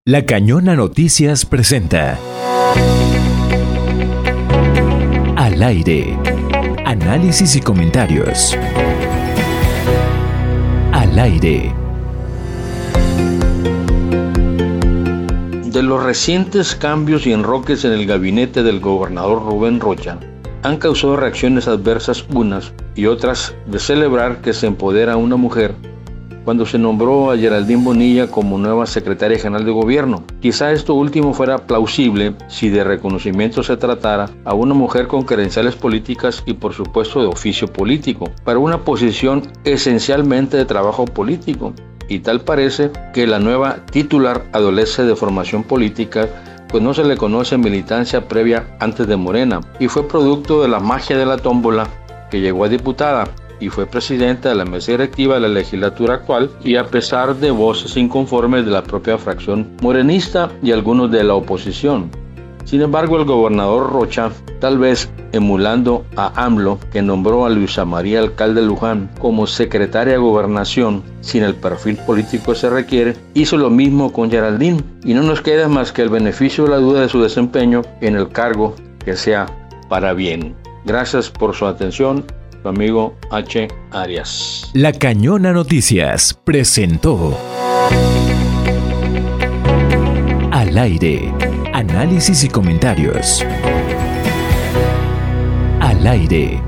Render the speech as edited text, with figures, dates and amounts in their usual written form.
La Cañona Noticias presenta Al aire. Análisis y comentarios. Al aire. De los recientes cambios y enroques en el gabinete del gobernador Rubén Rocha, han causado reacciones adversas unas y otras de celebrar que se empodera a una mujer cuando se nombró a Geraldine Bonilla como nueva secretaria general de gobierno. Quizá esto último fuera plausible si de reconocimiento se tratara a una mujer con credenciales políticas y por supuesto de oficio político, para una posición esencialmente de trabajo político. Y tal parece que la nueva titular adolece de formación política, pues no se le conoce militancia previa antes de Morena, y fue producto de la magia de la tómbola que llegó a diputada y fue presidenta de la mesa directiva de la legislatura actual, y a pesar de voces inconformes de la propia fracción morenista y algunos de la oposición. Sin embargo, el gobernador Rocha, tal vez emulando a AMLO, que nombró a Luisa María Alcalde Luján como secretaria de Gobernación sin el perfil político que se requiere, hizo lo mismo con Geraldine, y no nos queda más que el beneficio de la duda de su desempeño en el cargo, que sea para bien. Gracias por su atención. Tu amigo H. Arias. La Cañona Noticias presentó Al aire. Análisis y comentarios. Al aire.